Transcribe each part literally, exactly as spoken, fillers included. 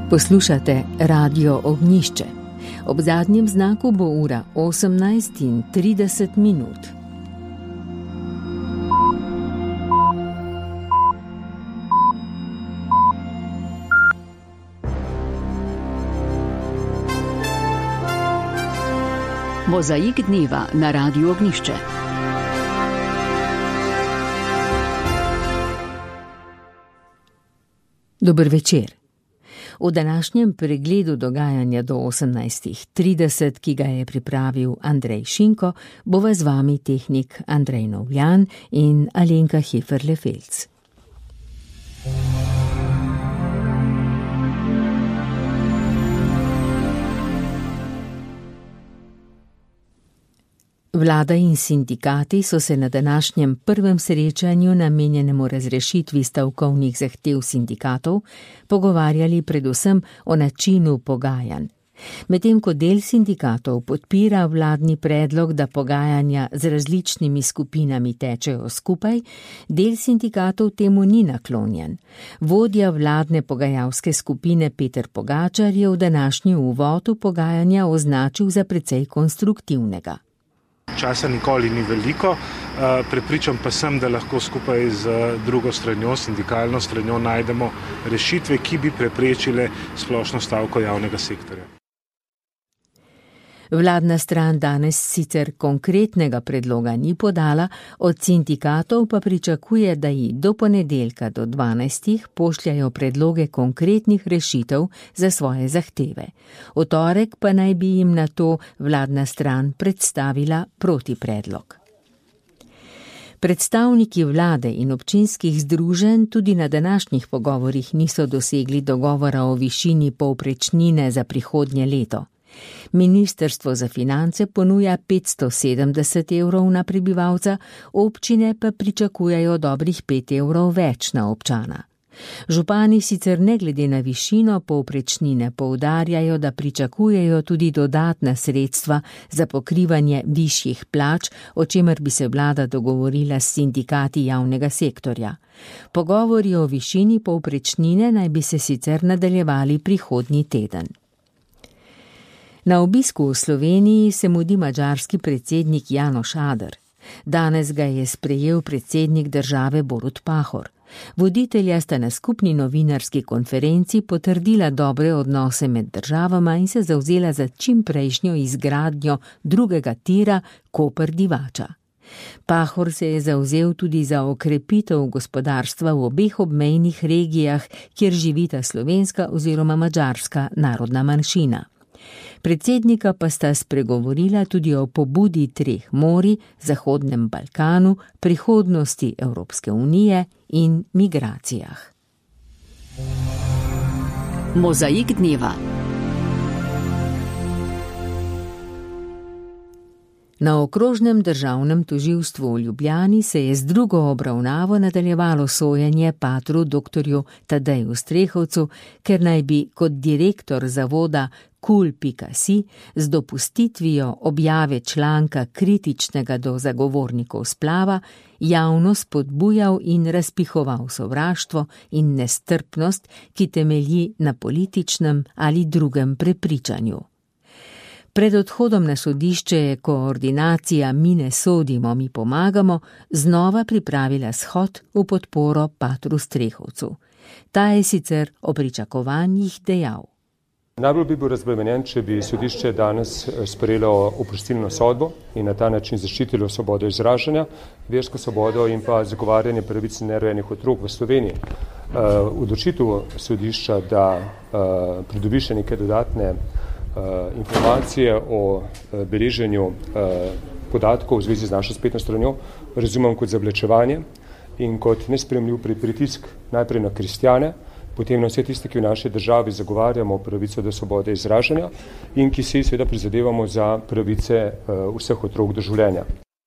Poslušate Radio Ognjišče. Ob zadnjem znaku bo ura osemnajst in trideset minut. Mozaik dneva na Radiu Ognjišče. Dober večer. V današnjem pregledu dogajanja do osemnajst trideset, ki ga je pripravil Andrej Šinko, bova z vami tehnik Andrej Novljan in Alenka Heferle-Felc. Vlada in sindikati so se na današnjem prvem srečanju, namenjenemu razrešitvi stavkovnih zahtev sindikatov, pogovarjali predvsem o načinu pogajanj. Medtem ko del sindikatov podpira vladni predlog, da pogajanja z različnimi skupinami tečejo skupaj, del sindikatov temu ni naklonjen. Vodja vladne pogajalske skupine Peter Pogačar je v današnji uvod v pogajanja označil za precej konstruktivnega. Časa nikoli ni veliko, prepričan pa sem, da lahko skupaj z drugo stranjo, sindikalno stranjo, najdemo rešitve, ki bi preprečile splošno stavko javnega sektorja. Vladna stran danes sicer konkretnega predloga ni podala, od sindikatov pa pričakuje, da ji do ponedeljka do dvanajstih pošljajo predloge konkretnih rešitev za svoje zahteve. V torek pa naj bi jim na to vladna stran predstavila protipredlog. Predstavniki vlade in občinskih združenj tudi na današnjih pogovorih niso dosegli dogovora o višini povprečnine za prihodnje leto. Ministrstvo za finance ponuja petsto sedemdeset evrov na prebivalca, občine pa pričakujejo dobrih pet evrov več na občana. Župani sicer ne glede na višino povprečnine poudarjajo, da pričakujejo tudi dodatna sredstva za pokrivanje višjih plač, o čemer bi se vlada dogovorila s sindikati javnega sektorja. Pogovori o višini povprečnine naj bi se sicer nadaljevali prihodnji teden. Na obisku v Sloveniji se mudi madžarski predsednik János Áder. Danes ga je sprejel predsednik države Borut Pahor. Voditelja sta na skupni novinarski konferenci potrdila dobre odnose med državama in se zavzela za čimprejšnjo izgradnjo drugega tira Koper-Divača. Pahor se je zavzel tudi za okrepitev gospodarstva v obeh obmejnih regijah, kjer živita slovenska oziroma madžarska narodna manjšina. Predsednika pa sta spregovorila tudi o pobudi treh morij, Zahodnem Balkanu, prihodnosti Evropske unije in migracijah. Mozaik dneva. Na okrožnem državnem tožilstvu v Ljubljani se je z drugo obravnavo nadaljevalo sojenje patru doktorju Tadeju Strehovcu, ker naj bi kot direktor zavoda kul pika si z dopustitvijo objave članka kritičnega do zagovornikov splava javno spodbujal in razpihoval sovraštvo in nestrpnost, ki temelji na političnem ali drugem prepričanju. Pred odhodom na sodišče je koordinacija Mi ne sodimo, mi pomagamo znova pripravila shod v podporo patru Strehovcu. Ta je sicer o pričakovanjih dejal. Najbolj bi bil razbremenjen, če bi sodišče danes sprejelo oprostilno sodbo in na ta način zaščitilo svobodo izražanja, versko svobodo in pa zagovarjanje pravic nerojenih otrok v Sloveniji. Odločitev sodišča, da pridobi še neke dodatne informacije o beleženju podatkov v zvezi z našo spletno stranjo, razumem kot zavlačevanje in kot nesprejemljiv pritisk najprej na kristjane, potem na vse tiste, ki v naši državi zagovarjamo pravico do svobode izražanja in ki si seveda prizadevamo za pravice vseh otrok do življenja.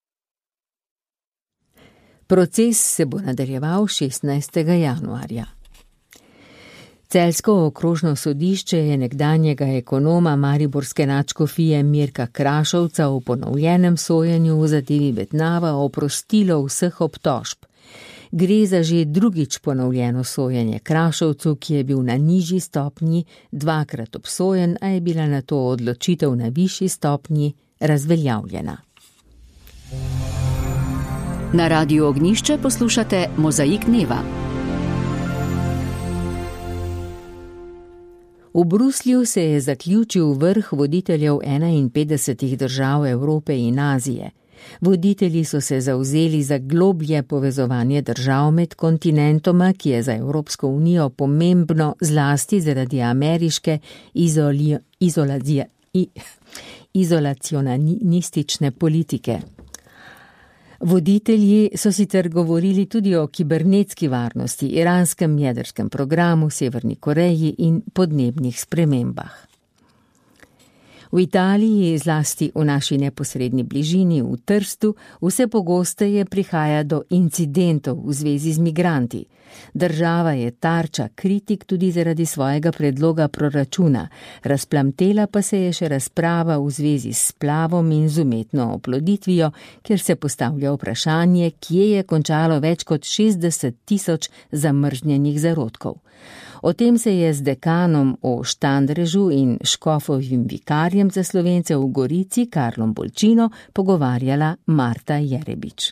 Proces se bo nadaljeval šestnajstega januarja. Celjsko okrožno sodišče je nekdanjega ekonoma mariborske nadškofije Mirka Krašovca v ponovljenem sojenju v zadevi Betnava oprostilo vseh obtožb. Gre za že drugič ponovljeno sojenje Krašovcu, ki je bil na nižji stopnji dvakrat obsojen, a je bila na to odločitev na višji stopnji razveljavljena. Na Radiu Ognjišče poslušate Mozaik dneva. V Bruslju se je zaključil vrh voditeljev enainpetdesetih držav Evrope in Azije. Voditelji so se zavzeli za globlje povezovanje držav med kontinentoma, ki je za Evropsko unijo pomembno zlasti zaradi ameriške izoli, izolacija, izolacionistične politike. Voditelji so sicer govorili tudi o kibernetski varnosti, iranskem jedrskem programu, Severni Koreji in podnebnih spremembah. V Italiji, zlasti v naši neposredni bližini, v Trstu, vse pogosteje prihaja do incidentov v zvezi z migranti. Država je tarča kritik tudi zaradi svojega predloga proračuna, razplamtela pa se je še razprava v zvezi s splavom in z umetno oploditvijo, kjer se postavlja vprašanje, kje je končalo več kot šestdeset tisoč zamrznjenih zarodkov. O tem se je z dekanom o Štandrežu in škofovim vikarjem za Slovence v Gorici, Karlom Bolčino, pogovarjala Marta Jerebič.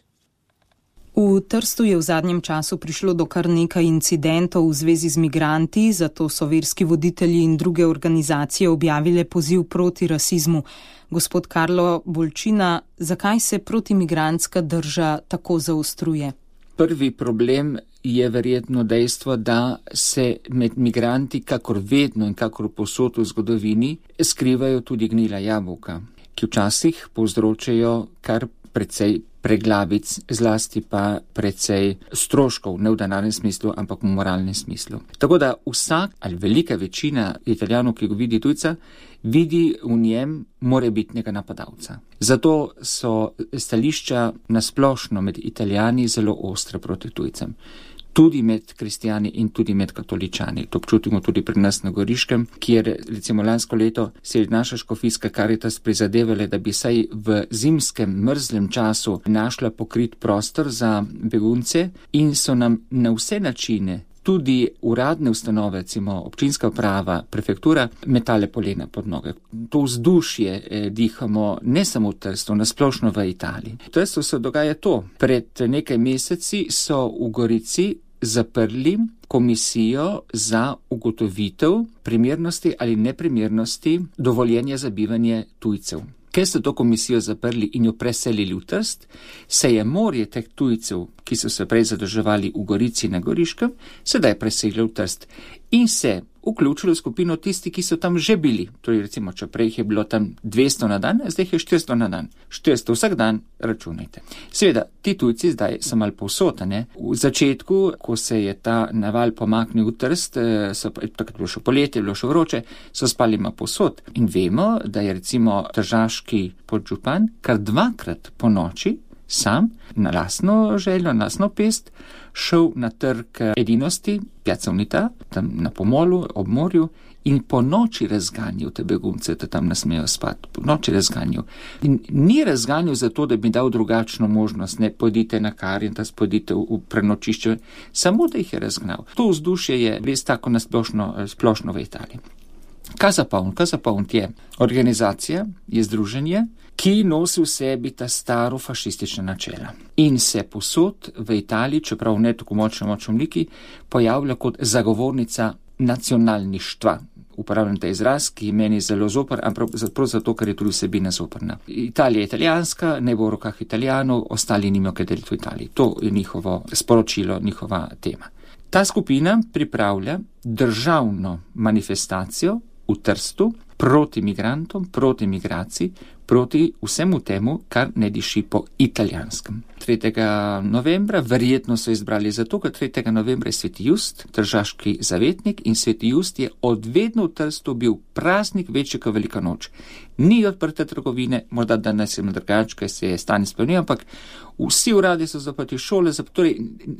V Trstu je v zadnjem času prišlo do kar nekaj incidentov v zvezi z migranti, zato so verski voditelji in druge organizacije objavile poziv proti rasizmu. Gospod Karlo Bolčina, zakaj se protimigrantska drža tako zaostruje? Prvi problem je verjetno dejstvo, da se med migranti, kakor vedno in kakor posod v zgodovini, skrivajo tudi gnila jabolka, ki včasih povzročajo kar precej preglavic, zlasti pa precej stroškov, ne v denarnem smislu, ampak v moralnem smislu. Tako da vsak ali velika večina Italijanov, ki ga vidi tujca, vidi v njem morebitnega napadalca. Zato so stališča nasplošno med Italijani zelo ostre proti tujcem. Tudi med kristijani in tudi med katoličani. To občutimo tudi pri nas na Goriškem, kjer recimo lansko leto se je naša škofijska Karitas prizadevala, da bi saj v zimskem mrzlem času našla pokrit prostor za begunce in so nam na vse načine, tudi uradne ustanove, recimo občinska uprava, prefektura, metale polena pod noge. To vzdušje eh, dihamo ne samo v Trstu, nasplošno v Italiji. V Trstu se dogaja to. Pred nekaj meseci so v Gorici zaprli komisijo za ugotovitev primernosti ali neprimernosti dovoljenja za bivanje tujcev. Ker so to komisijo zaprli in jo preselili v Trst, se je morje teh tujcev, ki so se prej zadrževali v Gorici na Goriškem, sedaj preselili v Trst in se vključili v skupino tisti, ki so tam že bili. Torej recimo, če prej je bilo tam dvesto na dan, zdaj je štiristo na dan. štiristo vsak dan, računajte. Seveda, ti tujci zdaj so malo povsod, ne? V začetku, ko se je ta naval pomaknil v Trst, so, takrat bilo še poletje, bilo še vroče, so spali malo povsod. In vemo, da je recimo tržaški podžupan kar dvakrat po noči sam, na lastno željo, na lastno pest, šel na trg edinosti, Piazza Unità, tam na pomolu, ob morju, in po noči razganjal te begunce, da tam ne smejo spati. Po noči razganjal. In ni razganjal zato, da bi dal drugačno možnost, ne pojdite na Caritas, pojdite v, v prenočišče, samo da jih je razgnal. To vzdušje je res tako nasplošno splošno v Italiji. Kazapound, Kazapound je organizacija, je združenje, ki nosi v sebi ta staro fašistična načela. In se posod v Italiji, čeprav ne tako močno močno obliki, pojavlja kot zagovornica nacionalništva. Uporabljam ta izraz, ki je meni zelo zoper, ampak prav zato, ker je tudi vsebina zoprna. Italija je italijanska, ne bo v rokah Italijanov, ostali nimajo kaj deliti v Italiji. To je njihovo sporočilo, njihova tema. Ta skupina pripravlja državno manifestacijo v Trstu proti migrantom, proti migraciji, proti vsemu temu, kar ne diši po italijanskem. tretjega novembra, verjetno so izbrali zato, ker tretjega novembra je Sveti Just, tržaški zavetnik, in Sveti Just je odvedno v Trstu bil praznik večji kot velika noč. Ni odprte trgovine, morda danes je drugače, ker se je stanje spremenil, ampak vsi uradi so zaprti, šole, torej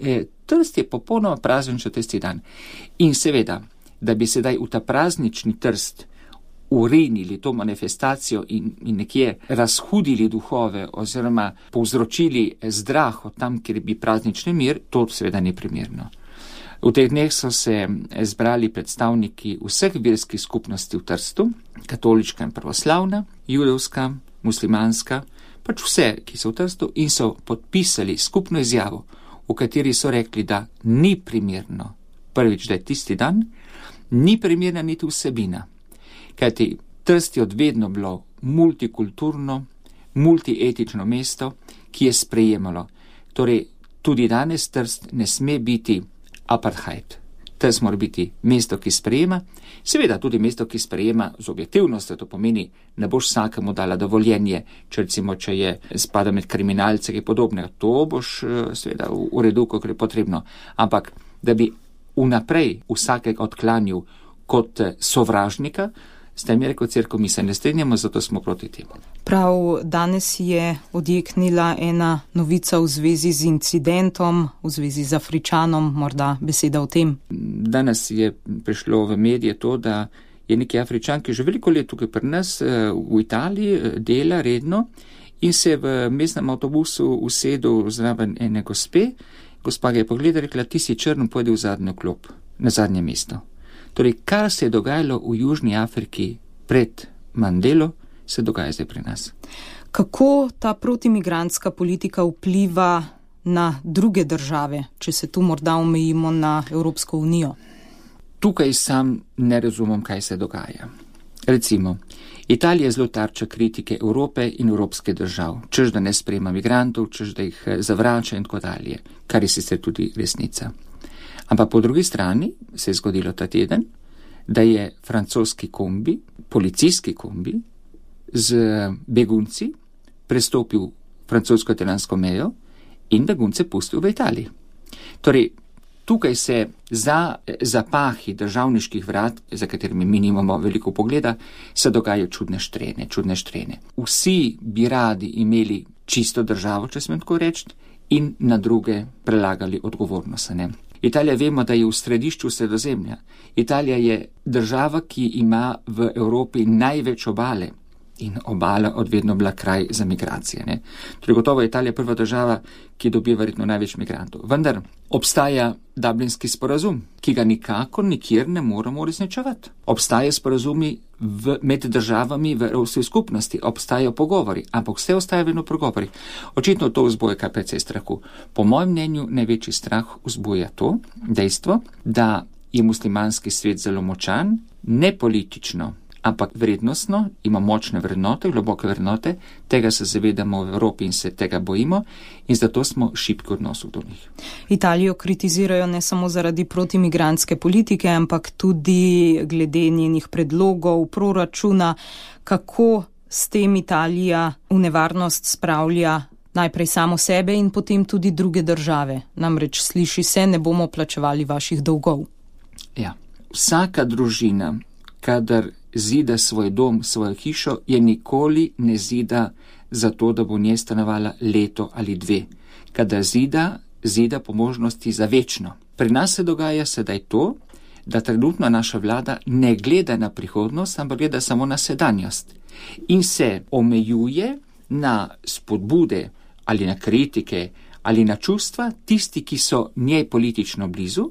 Trst je popolnoma prazen še tisti dan. In seveda, da bi sedaj v ta praznični Trst urinili to manifestacijo in, in nekje razhudili duhove oziroma povzročili zdrah od tam, kjer bi praznični mir, to seveda ni primerno. V teh dneh so se zbrali predstavniki vseh verskih skupnosti v Trstu, katoliška in pravoslavna, judovska, muslimanska, pač vse, ki so v Trstu, in so podpisali skupno izjavo, v kateri so rekli, da ni primerno, prvič, da je tisti dan, ni primerna niti vsebina. Kajti Trst je odvedno bilo multikulturno, multietično mesto, ki je sprejemalo. Torej, tudi danes Trst ne sme biti apartheid. Trst mora biti mesto, ki sprejema, seveda tudi mesto, ki sprejema z objektivnostjo, to pomeni, ne boš vsakemu dala dovoljenje, če recimo, če je spada med kriminalce, ki podobne, to boš seveda v redu, kot je potrebno, ampak da bi vnaprej vsakega odklanjal kot sovražnika, s tem je rekel cerkev, mi se ne strinjamo, zato smo proti temu. Prav danes je odjeknila ena novica v zvezi z incidentom, v zvezi z Afričanom, morda beseda o tem. Danes je prišlo v medije to, da je neki Afričan, ki že veliko let tukaj pri nas v Italiji dela redno in se v mestnem avtobusu usedel zraven ene gospe. Gospa ga je pogledala, rekla, ti si črn, pojdi v zadnjo klop, na zadnje mesto. Torej, kar se je dogajalo v Južni Afriki pred Mandelo, se dogaja zdaj pri nas. Kako ta protimigrantska politika vpliva na druge države, če se tu morda omejimo na Evropsko unijo? Tukaj sam ne razumem, kaj se dogaja. Recimo, Italija je zelo tarča kritike Evrope in evropske držav, češ da ne sprejema migrantov, češ da jih zavrača in tako dalje, kar je sicer tudi resnica. Ampak po drugi strani se je zgodilo ta teden, da je francoski kombi, policijski kombi, z begunci prestopil francosko-italijansko mejo in begunce pustil v Italiji. Torej, tukaj se za zapahi državniških vrat, za katerimi mi nimamo veliko pogleda, se dogajajo čudne štrene, čudne štrene. Vsi bi radi imeli čisto državo, če smem tako reči, in na druge prelagali odgovornost. Ne? Italija vemo, da je v središču Sredozemlja. Italija je država, ki ima v Evropi največ obale in obala odvedno bila kraj za migracije. Ne? Torej, gotovo je Italija prva država, ki dobi verjetno največ migrantov. Vendar obstaja Dublinski sporazum, ki ga nikakor nikjer ne moramo uresničevati. Obstajajo sporazumi v, med državami v Evropski skupnosti, obstajajo pogovori, ampak vse ostaje vedno pogovori. Očitno to vzbuja kar precej strahu. Po mojem mnenju največji strah vzbuja to dejstvo, da je muslimanski svet zelo močan, ne politično, ampak vrednostno, ima močne vrednote, globoke vrednote, tega se zavedamo v Evropi in se tega bojimo in zato smo šibki v odnosu do njih. Italijo kritizirajo ne samo zaradi protimigrantske politike, ampak tudi glede njenih predlogov, proračuna, kako s tem Italija v nevarnost spravlja najprej samo sebe in potem tudi druge države. Namreč sliši se, ne bomo plačevali vaših dolgov. Ja, vsaka družina, kadar zida svoj dom, svojo hišo, je nikoli ne zida zato, da bo nje stanovala leto ali dve. Kadar zida, zida po možnosti za večno. Pri nas se dogaja sedaj to, da trenutno naša vlada ne gleda na prihodnost, ampak gleda samo na sedanjost. In se omejuje na spodbude ali na kritike ali na čustva tisti, ki so njej politično blizu,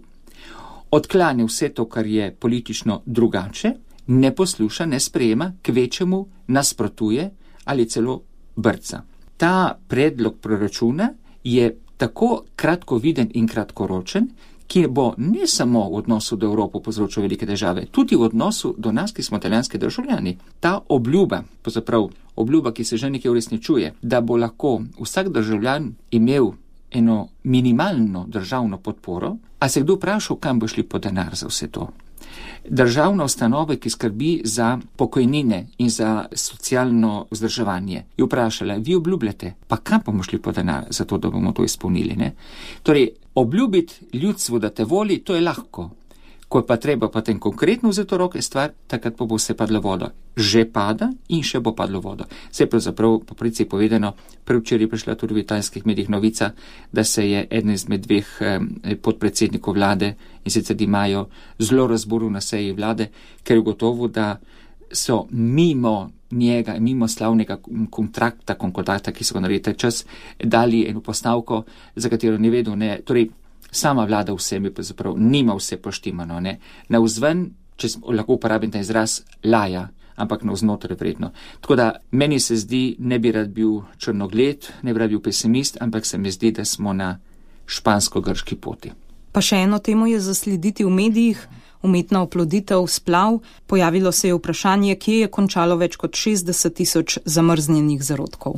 odklanja vse to, kar je politično drugače, ne posluša, ne sprejema, kvečemu nasprotuje ali celo brca. Ta predlog proračuna je tako kratkoviden in kratkoročen, ki bo ne samo v odnosu do Evrope povzročil velike težave, tudi v odnosu do nas, ki smo italijanski državljani. Ta obljuba, pravzaprav obljuba, ki se že nekaj uresničuje, da bo lahko vsak državljan imel eno minimalno državno podporo, a se kdo vprašal, kam bo šli po denar za vse to? Državna ustanova, ki skrbi za pokojnine in za socialno vzdrževanje, je vprašala, vi obljubljate, pa kam bomo šli po denar za to, da bomo to izpolnili, ne? Torej, obljubiti ljudstvu, da te voli, to je lahko. Ko je pa treba potem konkretno vzeti v roke stvar, takrat pa bo vse padlo vodo. Že pada in še bo padlo vodo. Vse pravzaprav, po pravici povedano, prevčeraj je prišla tudi v italijanskih medijih novica, da se je eden izmed dveh eh, podpredsednikov vlade in sicer Di Maio zelo razburil na seji vlade, ker je gotovo, da so mimo njega, mimo slavnega kontrakta, konkordata, ki so ga naredili čas, dali eno postavko, za katero ne vedo, ne, torej sama vlada vsemi pravzaprav nima vse poštimano, ne, navzven, če lahko uporabim ta izraz, laja, ampak navznotraj vredno. Tako da meni se zdi, ne bi rad bil črnogled, ne bi rad bil pesimist, ampak se mi zdi, da smo na špansko-grški poti. Pa še eno temo je zaslediti v medijih, umetna oploditev, splav. Pojavilo se je vprašanje, kje je končalo več kot šestdeset tisoč zamrznjenih zarodkov.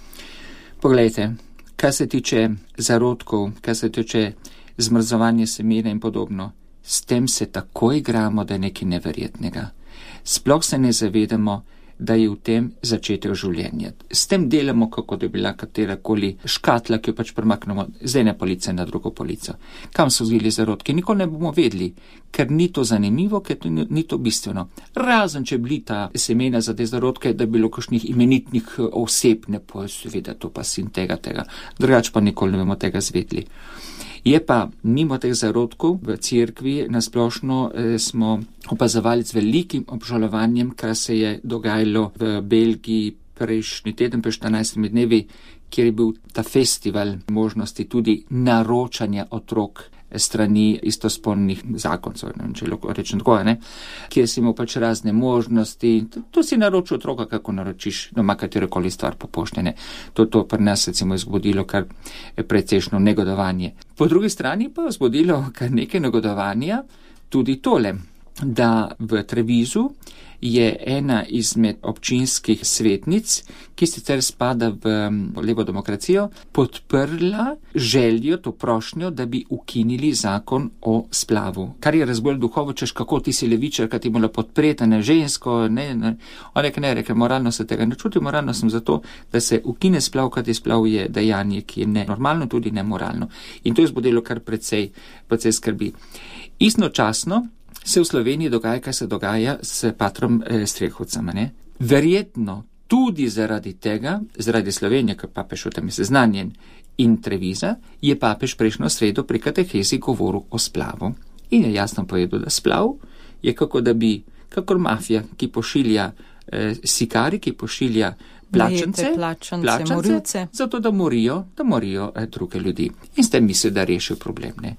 Poglejte, kar se tiče zarodkov, kar se tiče zmrzovanja semena in podobno, s tem se tako igramo, da je nekaj neverjetnega. Sploh se ne zavedamo, da je v tem začetek življenja. S tem delamo, kako da je bila katerakoli škatla, ki jo pač premaknemo z ene police na drugo polico. Kam so vzeli zarodke? Nikoli ne bomo vedeli, ker ni to zanimivo, ker to ni, ni to bistveno. Razen, če bili ta semena za te zarodke, da bi bilo kakšnih imenitnih oseb, ne pa seveda to pa sin tega, tega. Drugač pa nikoli ne bomo tega zvedeli. Je pa mimo teh zarodkov v cerkvi nasplošno eh, smo opazovali z velikim obžalovanjem, kar se je dogajalo v Belgiji prejšnji teden, pred štirinajstimi dnevi, kjer je bil ta festival možnosti tudi naročanja otrok strani istospolnih zakoncev, ne vem, če lahko rečem tako, ne, kjer si imel pač razne možnosti, to si naročil otroka, kako naročiš doma katerokoli stvar po pošte, ne. To, to pri nas recimo je zbudilo kar precejšno negodovanje. Po drugi strani pa je zbudilo kar nekaj negodovanja tudi tole, da v Trevizu je ena izmed občinskih svetnic, ki sicer spada v levo demokracijo, podprla željo, to prošnjo, da bi ukinili zakon o splavu. Kar je razbolj duhovo, češ kako ti si levičarka, ti mora podpreti, ne žensko, ne, ne. On reke, ne, reke, moralno se tega ne čuti, moralno sem zato, da se ukine splav, kajti splav je dejanje, ki je nenormalno, tudi nemoralno. In to je zbudilo kar precej, precej skrbi. Istočasno se v Sloveniji dogaja, kaj se dogaja s patrom eh, Strehovcem, ne? Verjetno tudi zaradi tega, zaradi Slovenije, ker papež o tem je seznanjen, in Treviza, je papež prejšnjo sredo pri katehezi govoril o splavu. In je jasno povedal, da splav je kako da bi, kakor mafija, ki pošilja eh, sikari, ki pošilja plačance, plačance, plačance morilce, zato da morijo, da morijo eh, druge ljudi. In s tem misli, da rešijo problem, ne?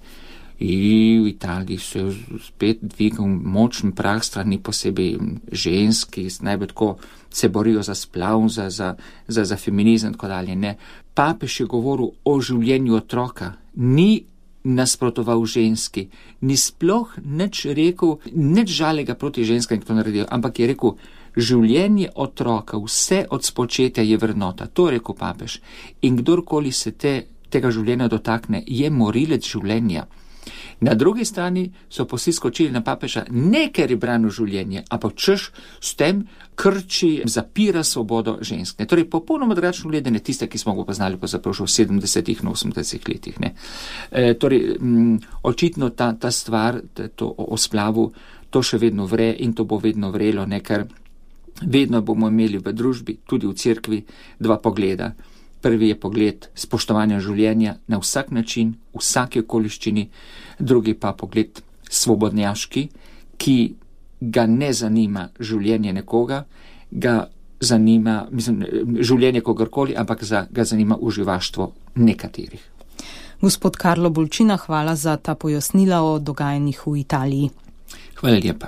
In v Italiji se je spet dvigal močen prah strani posebej ženski, najbolj tako se borijo za splav, za, za, za, za feminizem in tako dalje. Ne. Papež je govoril o življenju otroka, ni nasprotoval ženski, ni sploh nič rekel, nič žalega proti ženskam, ki to naredijo, ampak je rekel, življenje otroka, vse od spočetja je vrednota, to je rekel papež. In kdorkoli se te, tega življenja dotakne, je morilec življenja. Na drugi strani so pa vsi skočili na papeža, ne ker je branil življenje, ampak češ s tem krči, zapira svobodo žensk. Ne. Torej, popolnoma drugačno gledanje tiste, ki smo ga poznali pa zaprav v sedemdesetih in osemdesetih letih. Ne. E, torej, m, očitno ta, ta stvar, to o, o splavu, to še vedno vre in to bo vedno vrelo, ne, ker vedno bomo imeli v družbi, tudi v cerkvi, dva pogleda. Prvi je pogled spoštovanja življenja na vsak način, v vsaki okoliščini, drugi pa pogled svobodnjaški, ki ga ne zanima življenje nekoga, ga zanima, mislim, življenje kogarkoli, ampak za, ga zanima uživaštvo nekaterih. Gospod Karlo Bolčina, hvala za ta pojasnila o dogajanjih v Italiji. Hvala lepa.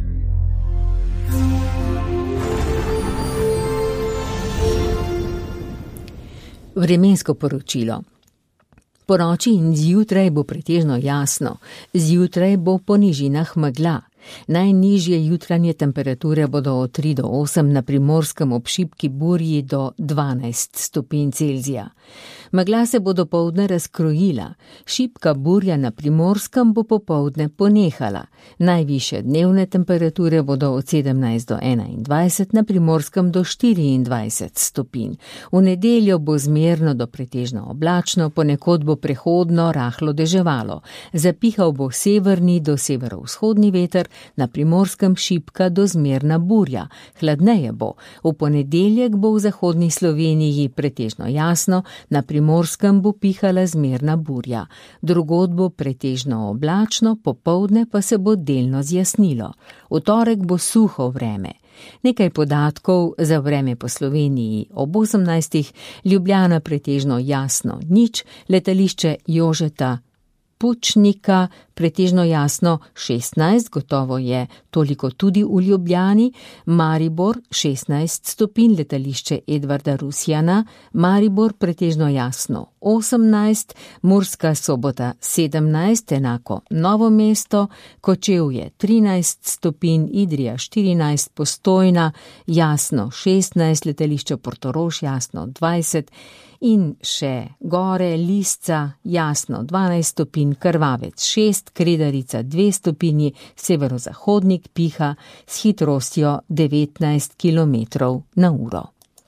Vremensko poročilo. Po noči in zjutraj bo pretežno jasno, zjutraj bo po nižinah megla. Najnižje jutranje temperature bodo od tri do osem, na Primorskem ob šibki burji do dvanajst stopinj Celzija. Megla se bo dopoldne razkrojila, šibka burja na Primorskem bo popoldne ponehala. Najvišje dnevne temperature bodo od sedemnajst do enaindvajset, na Primorskem do štiriindvajset stopinj. V nedeljo bo zmerno do pretežno oblačno, ponekod bo prehodno rahlo deževalo. Zapihal bo severni do severovzhodni veter, na Primorskem šibka do zmerna burja. Hladneje bo. V ponedeljek bo v zahodni Sloveniji pretežno jasno, na Primorskem bo pihala zmerna burja. Drugod bo pretežno oblačno, popoldne pa se bo delno zjasnilo. V torek bo suho vreme. Nekaj podatkov za vreme po Sloveniji. Ob osemnajstih Ljubljana pretežno jasno nič, letališče Jožeta Pučnika pretežno jasno šestnajst, gotovo je toliko tudi v Ljubljani, Maribor šestnajst stopinj, letališče Edvarda Rusjana, Maribor pretežno jasno osemnajst, Murska Sobota sedemnajst, enako Novo mesto, Kočevje trinajst stopinj, Idrija štirinajst, Postojna jasno šestnajst, letališče Portorož jasno dvajset in še gore Lisca jasno dvanajst stopinj, Krvavec šest, Kredarica dve stopinji, severozahodnik piha s hitrostjo devetnajst kilometrov na uro.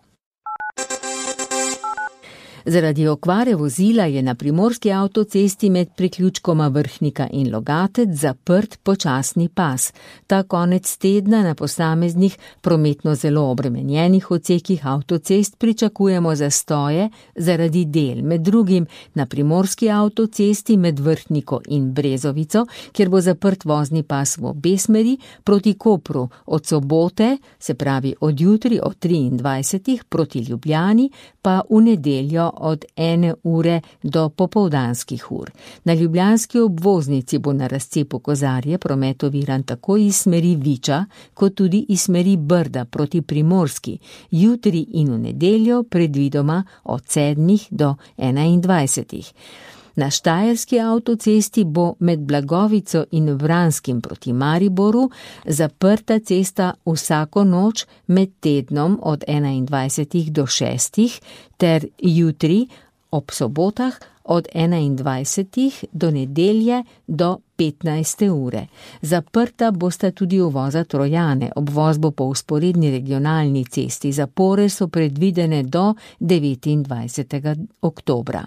Zaradi okvare vozila je na primorski avtocesti med priključkoma Vrhnika in Logatec zaprt počasni pas. Ta konec tedna na posameznih prometno zelo obremenjenih odsekih avtocest pričakujemo zastoje zaradi del, med drugim na primorski avtocesti med Vrhniko in Brezovico, kjer bo zaprt vozni pas v obe smeri, proti Kopru od sobote, se pravi od jutri od triindvajsetih proti Ljubljani, pa v nedeljo od ene ure do popoldanskih ur. Na ljubljanski obvoznici bo na razcepu Kozarje promet oviran tako iz smeri Viča, kot tudi iz smeri Brda proti Primorski, jutri in v nedeljo predvidoma od sedmih do enaindvajsetih. Na štajerski avtocesti bo med Blagovico in Vranskim proti Mariboru zaprta cesta vsako noč med tednom od enaindvajsetih do šestih ter jutri ob sobotah od enaindvajsetih do nedelje do petnajste ure. Zaprta bosta tudi uvoza Trojane, obvoz bo po vzporedni regionalni cesti, zapore so predvidene do devetindvajsetega oktobra.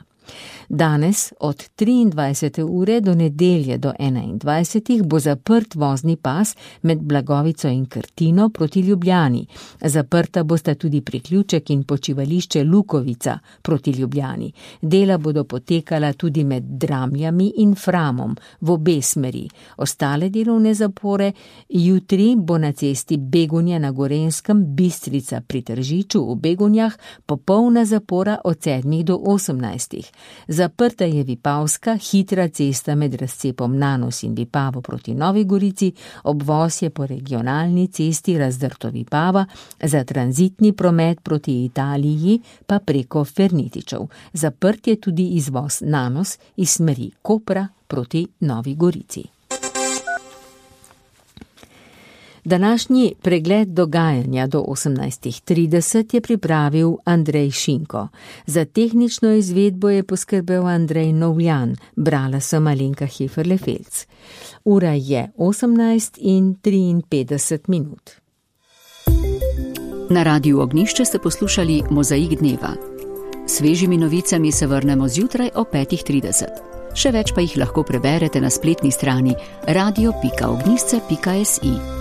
Danes od triindvajsete ure do nedelje do enaindvajsetih bo zaprt vozni pas med Blagovico in Krtino proti Ljubljani. Zaprta bosta tudi priključek in počivališče Lukovica proti Ljubljani. Dela bodo potekala tudi med Dramljami in Framom v obe smeri. Ostale delovne zapore jutri bo na cesti Begunja na Gorenjskem, Bistrica pri Tržiču v Begunjah, popolna zapora od sedmih do osemnajstih. Zaprta je Vipavska, hitra cesta med razcepom Nanos in Vipavo proti Novi Gorici, obvoz je po regionalni cesti Razdrto Vipava, za tranzitni promet proti Italiji pa preko Fernitičev. Zaprt je tudi izvoz Nanos iz smeri Kopra proti Novi Gorici. Današnji pregled dogajanja do osemnajstih trideset je pripravil Andrej Šinko. Za tehnično izvedbo je poskrbel Andrej Novljan, brala sem Alenka Heferle-Felc. Ura je osemnajst in triinpetdeset minut. Na Radiu Ognjišče ste poslušali Mozaik dneva. Svežimi novicami se vrnemo zjutraj o petih trideset. Še več pa jih lahko preberete na spletni strani radio pika ognjišče pika si.